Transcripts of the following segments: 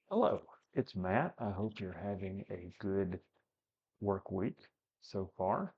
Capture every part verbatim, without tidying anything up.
Hello, it's Matt. I hope you're having a good work week so far.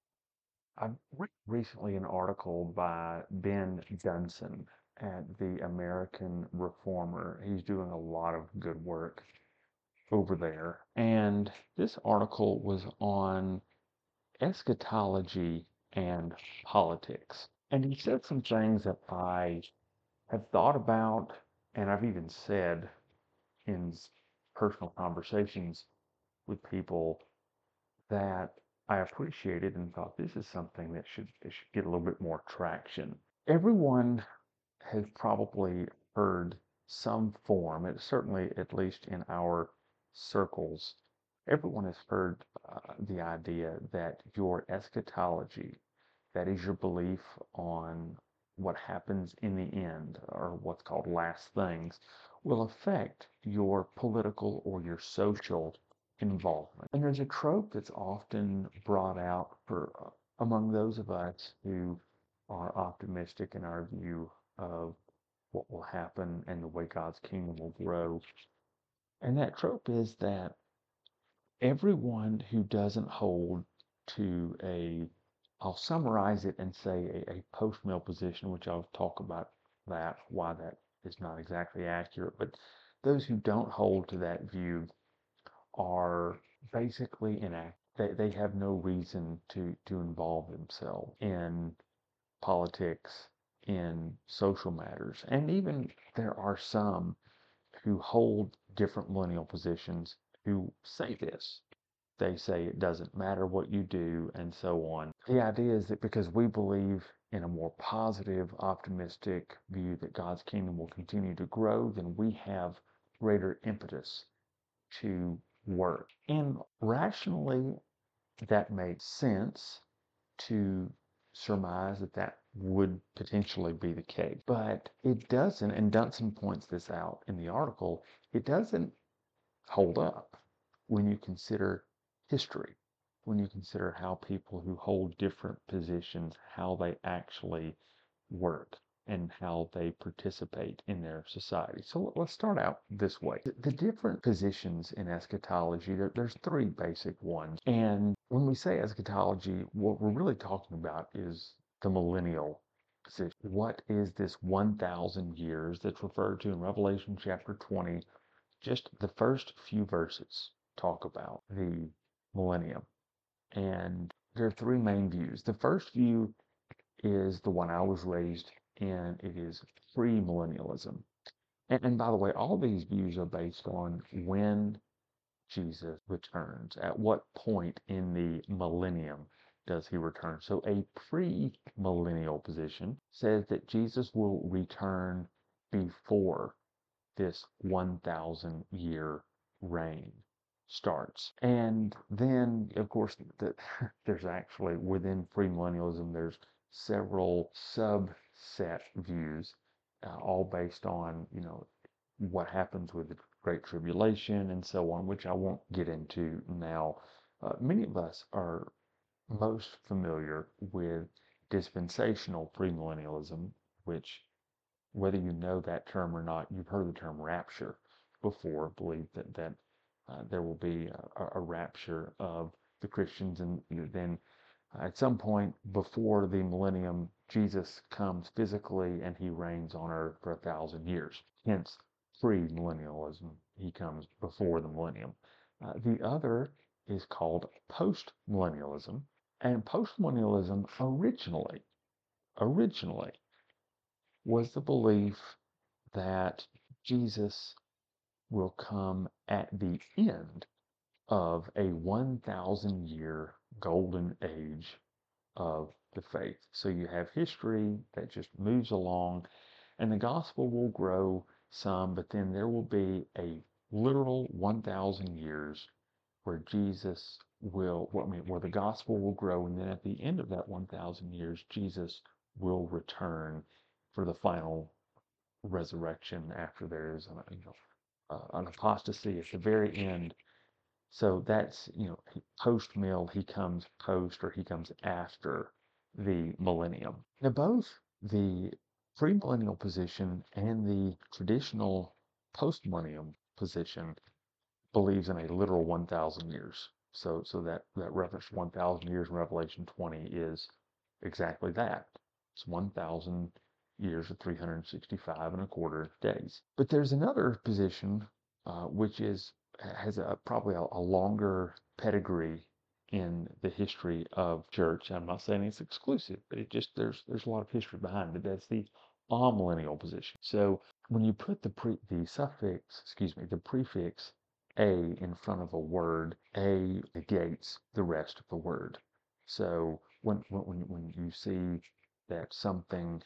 I read recently an article by Ben Dunson at the American Reformer. He's doing a lot of good work over there. And this article was on eschatology and politics. And he said some things that I have thought about, and I've even said in personal conversations with people that I appreciated and thought this is something that should it should get a little bit more traction. Everyone has probably heard some form, it certainly at least in our circles, everyone has heard uh, the idea that your eschatology, that is your belief on what happens in the end, or what's called last things, will affect your political or your social involvement. And there's a trope that's often brought out for uh, among those of us who are optimistic in our view of what will happen and the way God's kingdom will grow. And that trope is that everyone who doesn't hold to a, I'll summarize it and say a, a post mill position, which I'll talk about that, why that is not exactly accurate, but those who don't hold to that view are basically inact. They, they have no reason to, to involve themselves in politics, in social matters. And even there are some who hold different millennial positions who say this. They say it doesn't matter what you do, and so on. The idea is that because we believe in a more positive, optimistic view that God's kingdom will continue to grow, then we have greater impetus to work. And rationally, that makes sense to surmise that that would potentially be the case. But it doesn't, and Dunson points this out in the article, it doesn't hold up when you consider history, when you consider how people who hold different positions, how they actually work and how they participate in their society. So let's start out this way. The, the different positions in eschatology, there, there's three basic ones. And when we say eschatology, what we're really talking about is the millennial position. What is this one thousand years that's referred to in Revelation chapter twenty? Just the first few verses talk about the millennium. And there are three main views. The first view is the one I was raised in. It is premillennialism. And, and by the way, all these views are based on when Jesus returns. At what point in the millennium does he return? So a premillennial position says that Jesus will return before this one thousand year reign starts. And then, of course, the, there's actually within premillennialism, there's several subset views, uh, all based on, you know, what happens with the Great Tribulation and so on, which I won't get into now. Uh, many of us are most familiar with dispensational premillennialism, which whether you know that term or not, you've heard the term rapture before, believe that, that uh, there will be a, a rapture of the Christians, and then uh, at some point before the millennium, Jesus comes physically and he reigns on earth for a thousand years. Hence, pre-millennialism. He comes before the millennium. Uh, the other is called post-millennialism, and post-millennialism originally, originally was the belief that Jesus will come at the end of a one thousand year golden age of the faith. So you have history that just moves along, and the gospel will grow some, but then there will be a literal one thousand years where Jesus will, well, I mean, where the gospel will grow, and then at the end of that one thousand years, Jesus will return for the final resurrection after there is an, you know, uh, an apostasy at the very end. So that's, you know, post mill, he comes post or he comes after the millennium. Now, both the premillennial position and the traditional post millennium position believes in a literal one thousand years. So, so that, that reference to one thousand years in Revelation twenty is exactly that. It's one thousand years of three hundred sixty-five and a quarter days. But there's another position, uh, which is has a probably a, a longer pedigree in the history of church. I'm not saying it's exclusive, but it just there's there's a lot of history behind it. That's the amillennial position. So when you put the pre the suffix, excuse me, the prefix a in front of a word, a negates the rest of the word. So when when when you see that something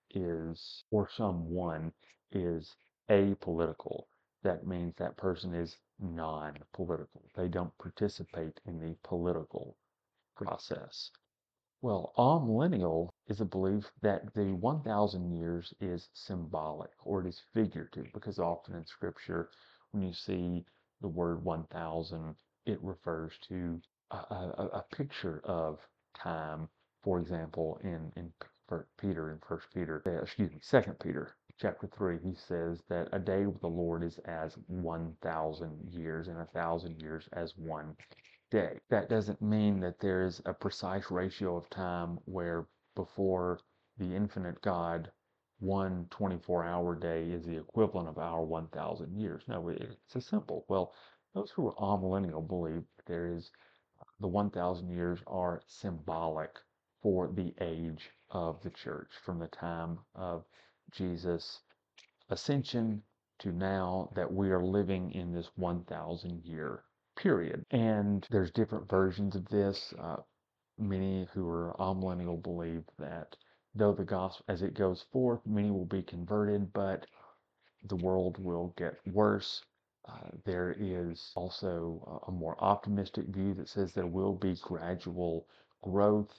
is or someone is apolitical, that means that person is non-political. They don't participate in the political process. Well, amillennial is a belief that the one thousand years is symbolic or it is figurative because often in scripture, when you see the word one thousand, it refers to a, a, a picture of time. For example, in, in Peter, in First Peter, uh, excuse me, Second Peter, chapter three, he says that a day with the Lord is as one thousand years and a thousand years as one day. That doesn't mean that there's a precise ratio of time where before the infinite God, one twenty-four hour day is the equivalent of our one thousand years. No, it's a simple. Well, those who are amillennial believe there is the one thousand years are symbolic for the age of the church from the time of Jesus' ascension to now that we are living in this one thousand year period. And there's different versions of this. Uh, many who are amillennial believe that though the gospel, as it goes forth, many will be converted, but the world will get worse. Uh, there is also a more optimistic view that says there will be gradual growth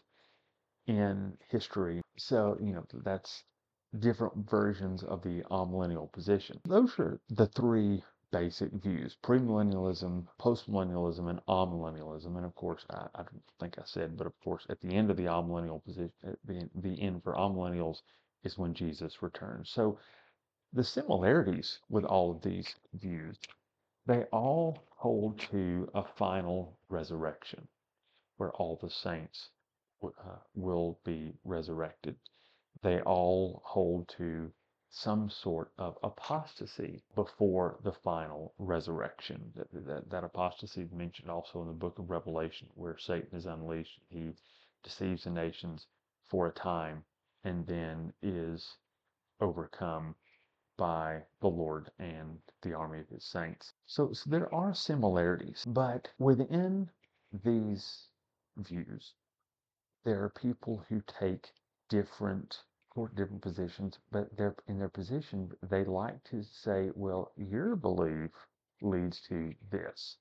in history. So, you know, that's different versions of the amillennial position. Those are the three basic views: premillennialism, postmillennialism, and amillennialism. And of course, I, I don't think I said, but of course, at the end of the amillennial position, the, the end for amillennials is when Jesus returns. So the similarities with all of these views, they all hold to a final resurrection where all the saints uh, will be resurrected. They all hold to some sort of apostasy before the final resurrection. That, that, that apostasy is mentioned also in the book of Revelation, where Satan is unleashed. He deceives the nations for a time and then is overcome by the Lord and the army of his saints. So, so there are similarities, but within these views, there are people who take different or different positions, but they're in their position, they like to say, well, your belief leads to this,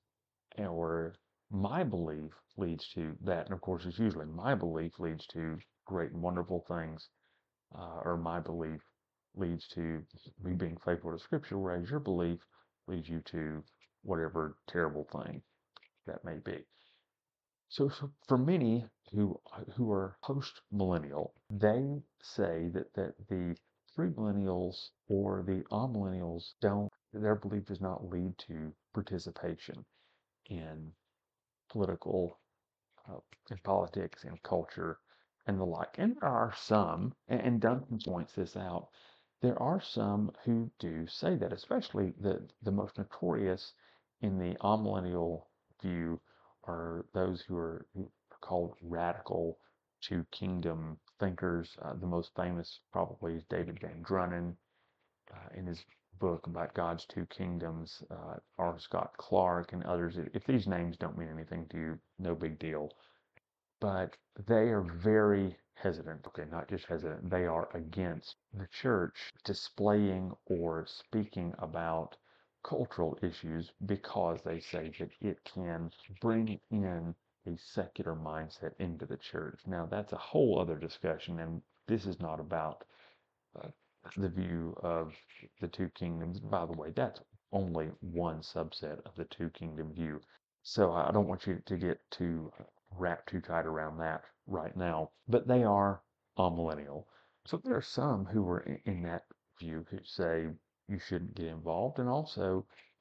or my belief leads to that. And of course, it's usually my belief leads to great and wonderful things, uh, or my belief leads to me being faithful to Scripture, whereas your belief leads you to whatever terrible thing that may be. So, so for many who who are post-millennial, they say that, that the premillennials or the amillennials don't, their belief does not lead to participation in political, uh, in politics and culture and the like. And there are some, and, and Duncan points this out, there are some who do say that, especially the, the most notorious in the amillennial view are those who are, who are called radical two kingdom thinkers. Uh, the most famous probably is David Van Drunen uh, in his book about God's two kingdoms, uh, R. Scott Clark and others. If these names don't mean anything to you, no big deal. But they are very hesitant. Okay, not just hesitant, they are against the church displaying or speaking about cultural issues because they say that it can bring in a secular mindset into the church. Now, that's a whole other discussion, and this is not about uh, the view of the two kingdoms. By the way, that's only one subset of the two kingdom view. So I don't want you to get too wrapped too tight around that right now. But they are amillennial. So there are some who are in that view who say you shouldn't get involved, and also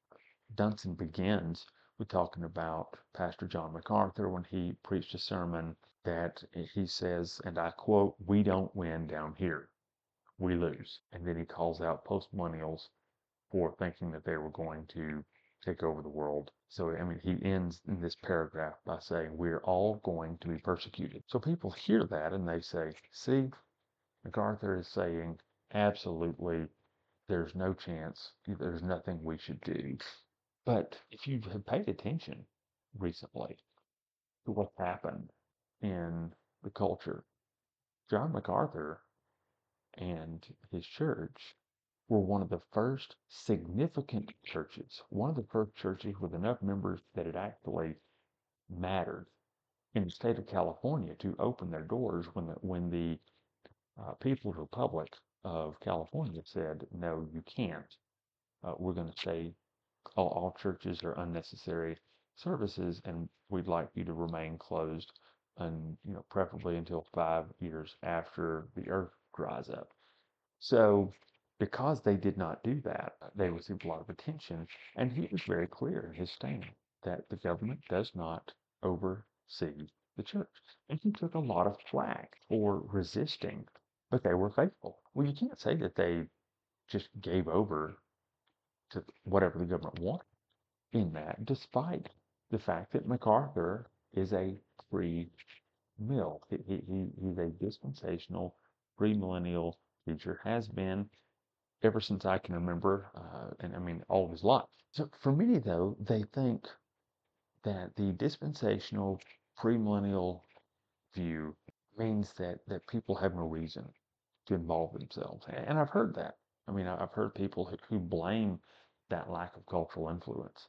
Dunson begins with talking about Pastor John MacArthur when he preached a sermon that he says, and I quote, "We don't win down here, we lose." And then he calls out postmillennials for thinking that they were going to take over the world. So, I mean, he ends in this paragraph by saying, "We're all going to be persecuted." So people hear that and they say, see, MacArthur is saying, absolutely, there's no chance, there's nothing we should do. But if you have paid attention recently to what's happened in the culture, John MacArthur and his church were one of the first significant churches, one of the first churches with enough members that it actually mattered in the state of California to open their doors when the when the uh, People's Republic of California said, no, you can't. Uh, we're going to say all, all churches are unnecessary services, and we'd like you to remain closed, and you know, preferably until five years after the earth dries up. So, because they did not do that, they received a lot of attention, and he was very clear in his stand that the government does not oversee the church. And he took a lot of flack for resisting, but they were faithful. Well, you can't say that they just gave over to whatever the government wanted in that, despite the fact that MacArthur is a free mill. He, he, he's a dispensational, premillennial teacher, has been ever since I can remember, uh, and I mean all of his life. So for many, though, they think that the dispensational premillennial view means that that people have no reason to involve themselves, and I've heard that. I mean, I've heard people who, who blame that lack of cultural influence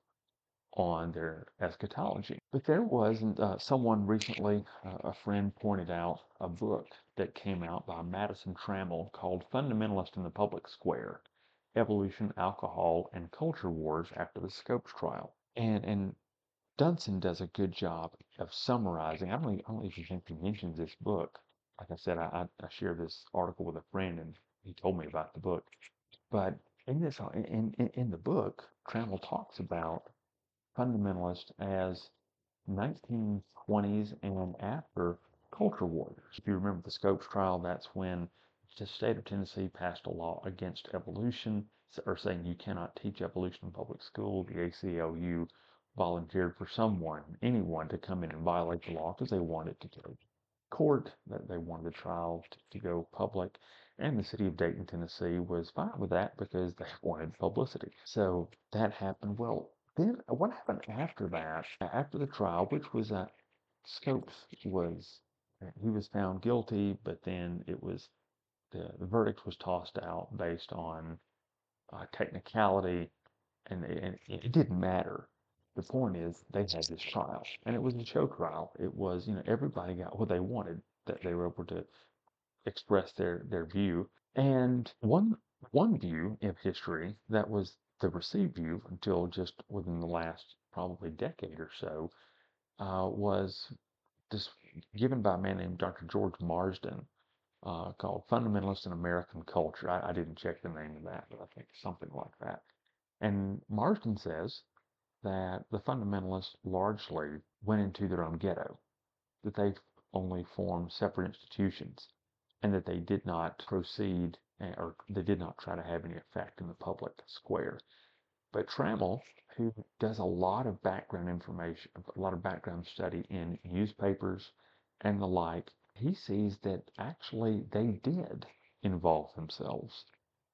on their eschatology. But there wasn't uh, someone recently, uh, a friend pointed out a book that came out by Madison Trammell called Fundamentalist in the Public Square: Evolution, Alcohol, and Culture Wars After the Scopes Trial. And, and Dunson does a good job of summarizing. I don't, even, I don't even think he mentions this book. Like I said, I, I shared this article with a friend and he told me about the book. But in this, in, in, in the book, Trammell talks about fundamentalist as nineteen twenties and after culture warriors. If you remember the Scopes trial, that's when the state of Tennessee passed a law against evolution, or saying you cannot teach evolution in public school. The A C L U volunteered for someone, anyone, to come in and violate the law because they wanted to go to court, that they wanted the trial to, to go public. And the city of Dayton, Tennessee was fine with that because they wanted publicity. So that happened. Well, then what happened after that, after the trial, which was that Scopes was, he was found guilty, but then it was, the, the verdict was tossed out based on uh, technicality, and, and it didn't matter. The point is, they had this trial, and it was a show trial. It was, you know, everybody got what they wanted, that they were able to express their their view. And one one view of history that was the received view until just within the last probably decade or so uh, was this given by a man named Doctor George Marsden, uh, called Fundamentalist in American Culture. I, I didn't check the name of that, but I think something like that. And Marsden says that the fundamentalists largely went into their own ghetto, that they only formed separate institutions, and that they did not proceed, eh, or they did not try to have any effect in the public square. But Trammell, who does a lot of background information, a lot of background study in newspapers and the like, he sees that actually they did involve themselves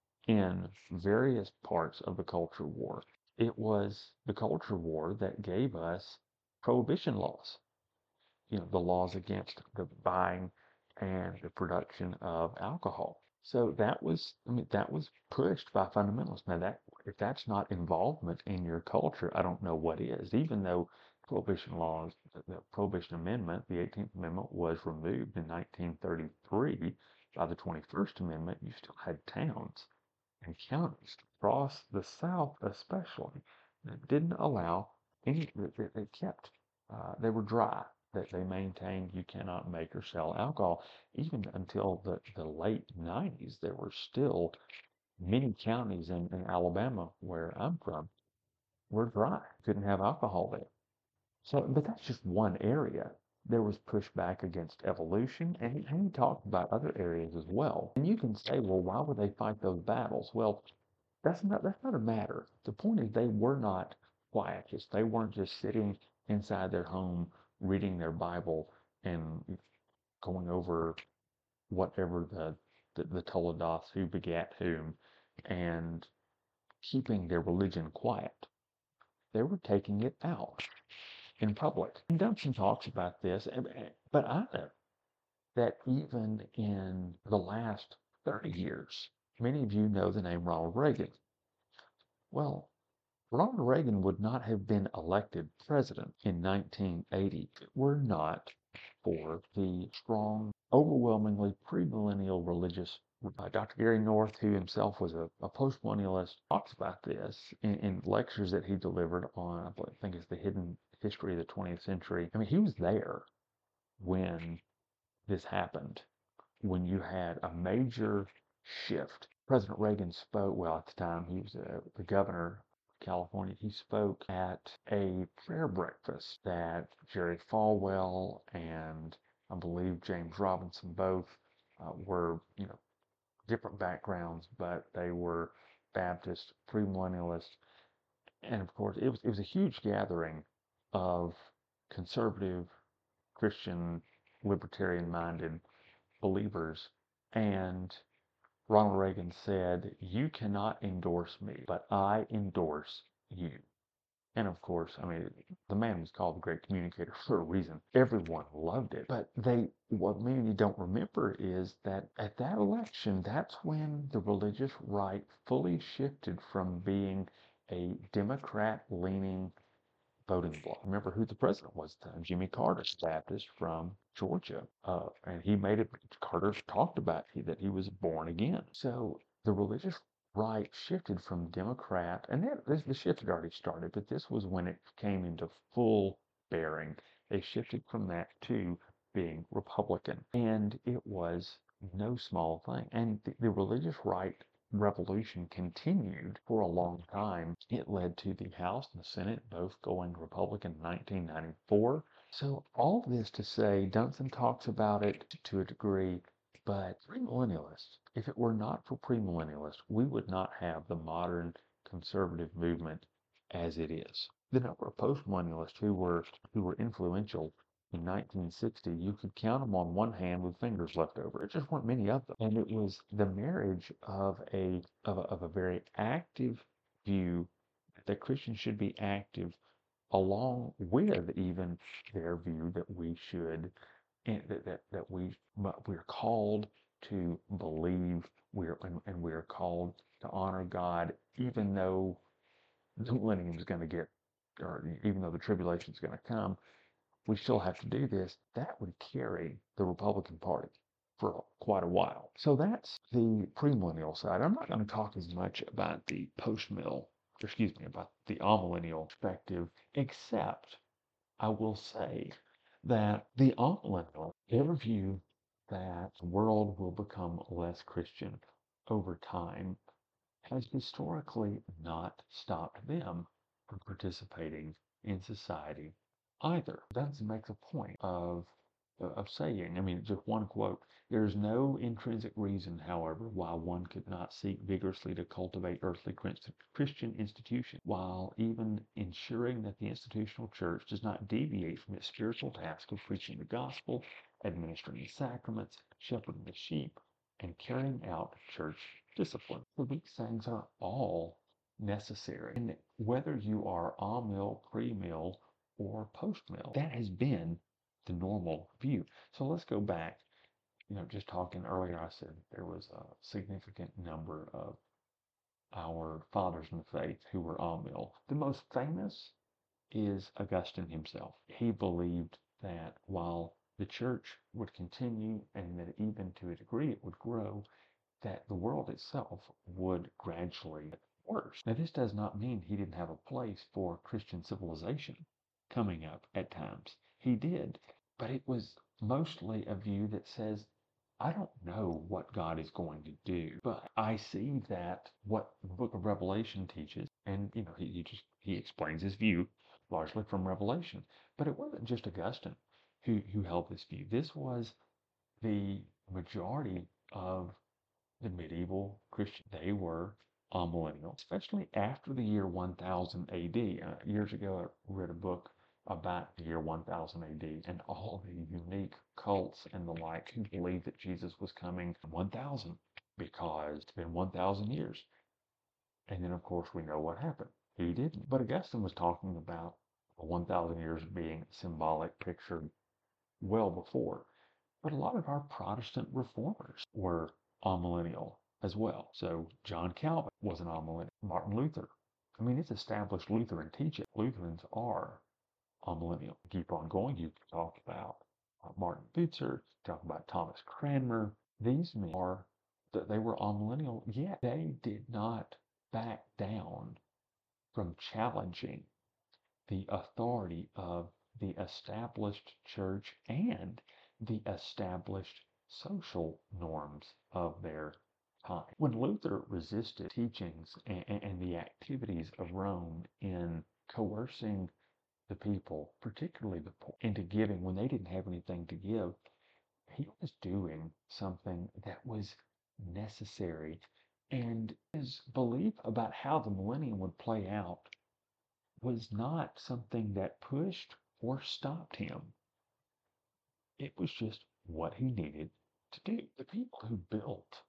in various parts of the culture war. It was the culture war that gave us prohibition laws, you know, the laws against the buying and the production of alcohol. So that was, I mean, that was pushed by fundamentalists. Now that, if that's not involvement in your culture, I don't know what is. Even though prohibition laws, the Prohibition Amendment, the eighteenth Amendment, was removed in nineteen thirty-three by the twenty-first Amendment, you still had towns and counties across the South, especially, that didn't allow any. They, they kept, uh, they were dry. That they maintained you cannot make or sell alcohol. Even until the, the late nineties, there were still many counties in, in Alabama, where I'm from, were dry, couldn't have alcohol there. So, but that's just one area. There was pushback against evolution, and he, and he talked about other areas as well. And you can say, well, why would they fight those battles? Well, that's not that's not a matter. The point is they were not quietists. They weren't just sitting inside their home reading their Bible and going over whatever the the, the Toledoth who begat whom and keeping their religion quiet. They were taking it out in public. And Dunstan talks about this, but I know that even in the last thirty years, many of you know the name Ronald Reagan. Well, Ronald Reagan would not have been elected president in nineteen eighty if it were not for the strong, overwhelmingly premillennial religious. Uh, Doctor Gary North, who himself was a, a postmillennialist, talks about this in, in lectures that he delivered on, I think it's the Hidden History of the twentieth Century. I mean, he was there when this happened, when you had a major shift. President Reagan spoke, well, at the time he was uh, the governor of California. He spoke at a prayer breakfast that Jerry Falwell and I believe James Robinson both uh, were, you know, different backgrounds, but they were Baptist, premillennialists, and of course it was it was a huge gathering of conservative, Christian, libertarian-minded believers. And Ronald Reagan said, "You cannot endorse me, but I endorse you." And of course, I mean, the man was called the great communicator for a reason. Everyone loved it. But they, what many don't remember is that at that election, that's when the religious right fully shifted from being a Democrat leaning voting bloc. Remember who the president was at the time? Jimmy Carter, Baptist from Georgia. Uh, and he made it, Carter talked about he, that he was born again. So the religious right shifted from Democrat, and that, this, the shift had already started, but this was when it came into full bearing. They shifted from that to being Republican. And it was no small thing. And the, the religious right revolution continued for a long time. It led to the House and the Senate both going Republican in nineteen ninety-four. So all this to say, Dunstan talks about it to a degree, but premillennialists, if it were not for premillennialists, we would not have the modern conservative movement as it is. The number of postmillennialists who were who were influential in nineteen sixty, you could count them on one hand with fingers left over. There just weren't many of them. And it was the marriage of a of a, of a very active view that Christians should be active along with even their view that we should and that, that, that we we're called to believe we're and, and we're called to honor God even though the millennium is going to get or even though the tribulation is going to come, we still have to do this. That would carry the Republican Party for quite a while. So that's the premillennial side. I'm not going to talk as much about the post-mill, excuse me, about the amillennial perspective, except I will say that the amillennial, their view that the world will become less Christian over time has historically not stopped them from participating in society either. That makes a point of of saying, I mean, just one quote, there is no intrinsic reason, however, why one could not seek vigorously to cultivate earthly Christian institutions, while even ensuring that the institutional church does not deviate from its spiritual task of preaching the gospel, administering the sacraments, shepherding the sheep, and carrying out church discipline. So these things are all necessary. And whether you are amill, pre-mill, or post-mill, that has been the normal view. So let's go back. You know, just talking earlier, I said there was a significant number of our fathers in the faith who were amill. The most famous is Augustine himself. He believed that while the church would continue and that even to a degree it would grow, that the world itself would gradually get worse. Now, this does not mean he didn't have a place for Christian civilization coming up at times. He did, but it was mostly a view that says, I don't know what God is going to do, but I see that what the book of Revelation teaches And, you know, he, he just, he explains his view largely from Revelation. But it wasn't just Augustine who, who held this view. This was the majority of the medieval Christian. They were amillennial, especially after the year one thousand A D. Uh, years ago, I read a book about the year one thousand A D and all the unique cults and the like who believed that Jesus was coming in one thousand because it's been one thousand years. And then, of course, we know what happened. He didn't. But Augustine was talking about one thousand years being symbolic, pictured well before. But a lot of our Protestant reformers were amillennial as well. So John Calvin was an amillennial. Martin Luther. I mean, it's established Lutheran teaching. Lutherans are amillennial. Keep on going. You can talk about uh, Martin Luther, talk about Thomas Cranmer. These men are that they were amillennial, yet they did not back down from challenging the authority of the established church and the established social norms of their time. When Luther resisted teachings and, and the activities of Rome in coercing the people, particularly the poor, into giving when they didn't have anything to give, he was doing something that was necessary. And his belief about how the millennium would play out was not something that pushed or stopped him. It was just what he needed to do. The people who built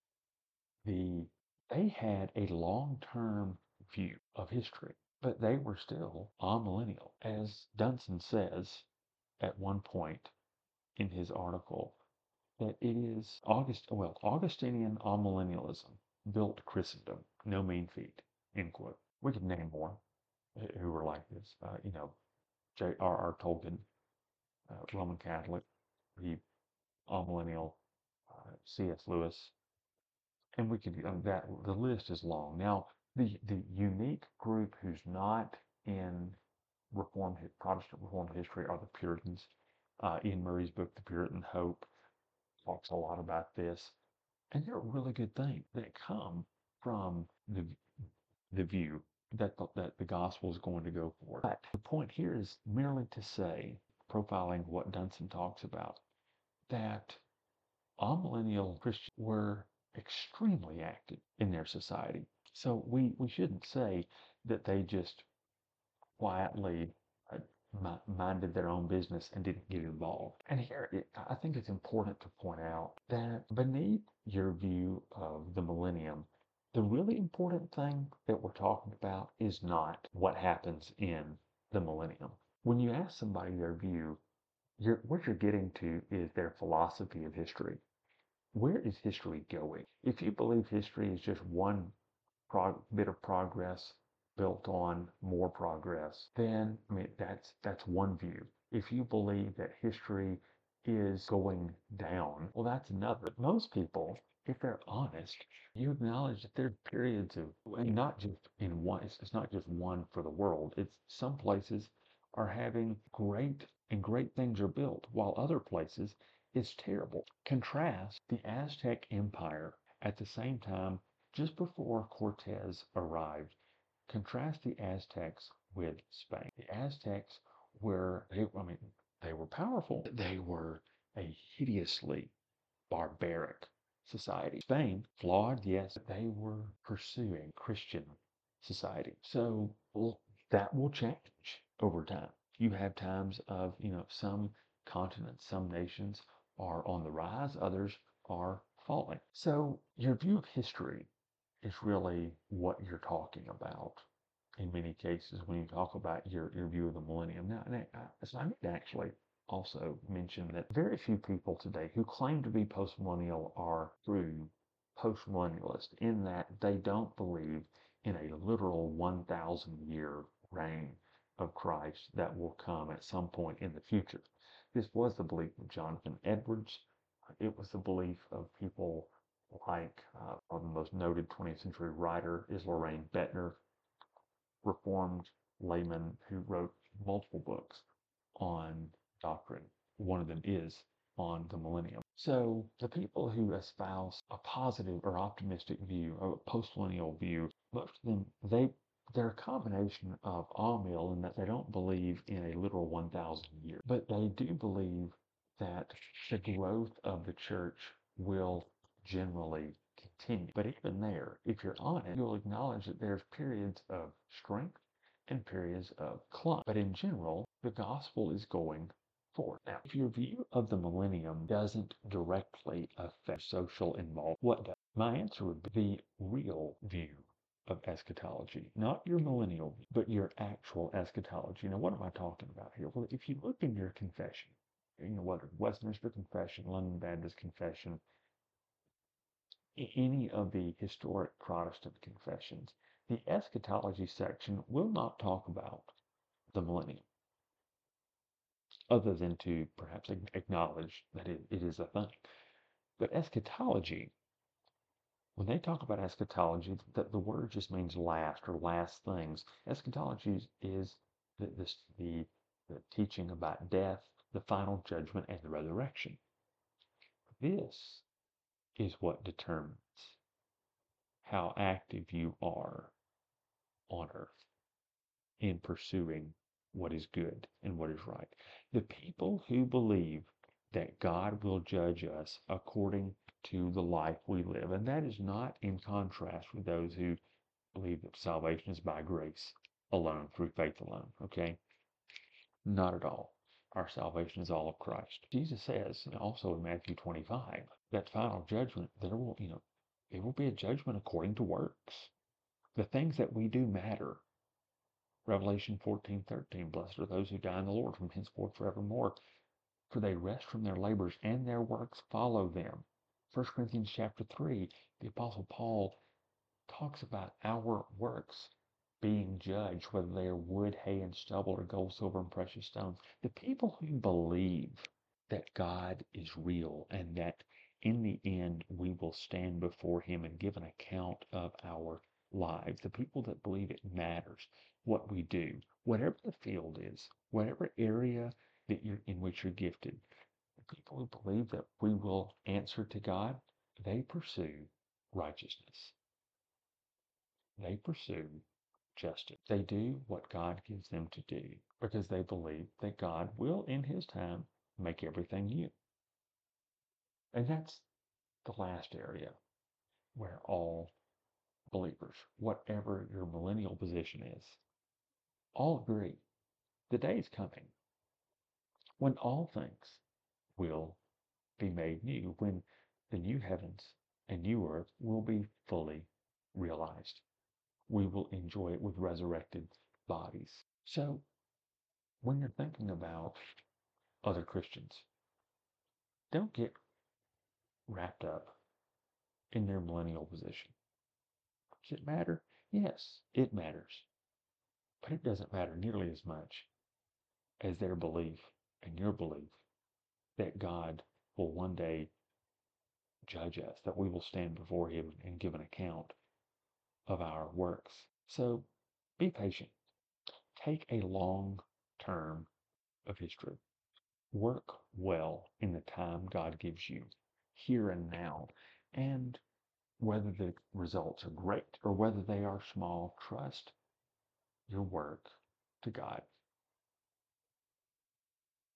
the, they had a long-term view of history, but they were still amillennial. As Dunson says at one point in his article, that it is August, well, Augustinian amillennialism built Christendom, no mean feat, end quote. We could name more who were like this. Uh, you know, J R R. Tolkien, uh, Roman Catholic, he amillennial, uh, C S. Lewis, and we could uh, that the list is long. Now, the the unique group who's not in Reformed Protestant Reformed history are the Puritans. Uh, Ian Murray's book, The Puritan Hope, talks a lot about this, and they're a really good thing that come from the the view that the, that the gospel is going to go forward. But the point here is merely to say, profiling what Dunson talks about, that amillennial Christians were extremely active in their society. So we, we shouldn't say that they just quietly uh, minded their own business and didn't get involved. And here, it, I think it's important to point out that beneath your view of the millennium, the really important thing that we're talking about is not what happens in the millennium. When you ask somebody their view, you're, what you're getting to is their philosophy of history. Where is history going? If you believe history is just one prog- bit of progress built on more progress, then I mean that's that's one view. If you believe that history is going down, well, that's another. But most people, if they're honest, you acknowledge that there are periods of, and not just in one. It's, it's not just one for the world. It's some places are having great and great things are built, while other places it's terrible. Contrast the Aztec Empire at the same time just before Cortez arrived. Contrast the Aztecs with Spain. The Aztecs were, they, I mean, they were powerful. They were a hideously barbaric society. Spain, flawed, yes, they were pursuing Christian society. So well, that will change over time. You have times of, you know, some continents, some nations are on the rise, others are falling. So your view of history is really what you're talking about in many cases when you talk about your, your view of the millennium. Now, and I, I, I need to actually also mention that very few people today who claim to be postmillennial are true postmillennialist in that they don't believe in a literal one thousand year reign of Christ that will come at some point in the future. This was the belief of Jonathan Edwards. It was the belief of people like uh, one of the most noted twentieth century writer is Loraine Boettner, Reformed layman who wrote multiple books on doctrine. One of them is on the millennium. So the people who espouse a positive or optimistic view, or a postmillennial view, most of them, they they're a combination of Amill in that they don't believe in a literal one thousand years, but they do believe that the growth of the church will generally continue. But even there, if you're on it, you'll acknowledge that there's periods of strength and periods of decline. But in general, the gospel is going forward. Now, if your view of the millennium doesn't directly affect social involvement, what does? My answer would be the real view of eschatology, not your millennial view, but your actual eschatology. Now, what am I talking about here? Well, if you look in your confession, you know, what Westminster Confession, London Baptist Confession, any of the historic Protestant confessions, the eschatology section will not talk about the millennium, other than to perhaps acknowledge that it, it is a thing. But eschatology, when they talk about eschatology, that the word just means last or last things. Eschatology is the, this, the, the teaching about death, the final judgment, and the resurrection. This is what determines how active you are on earth in pursuing what is good and what is right. The people who believe that God will judge us according to the life we live, and that is not in contrast with those who believe that salvation is by grace alone, through faith alone, okay? Not at all. Our salvation is all of Christ. Jesus says, you know, also in Matthew twenty-five, that final judgment, there will, you know, it will be a judgment according to works. The things that we do matter. Revelation fourteen thirteen, blessed are those who die in the Lord from henceforth forevermore, for they rest from their labors and their works follow them. First Corinthians chapter three, the Apostle Paul talks about our works being judged, whether they are wood, hay, and stubble, or gold, silver, and precious stones. The people who believe that God is real and that in the end we will stand before Him and give an account of our lives, the people that believe it matters what we do, whatever the field is, whatever area that you're in which you're gifted, the people who believe that we will answer to God, they pursue righteousness. They pursue justice. They do what God gives them to do because they believe that God will, in His time, make everything new. And that's the last area where all believers, whatever your millennial position is, all agree the day is coming when all things will be made new, when the new heavens and new earth will be fully realized. We will enjoy it with resurrected bodies. So, when you're thinking about other Christians, don't get wrapped up in their millennial position. Does it matter? Yes, it matters. But it doesn't matter nearly as much as their belief and your belief that God will one day judge us, that we will stand before Him and give an account of our works. So be patient. Take a long term of history. Work well in the time God gives you, here and now. And whether the results are great or whether they are small, trust your work to God.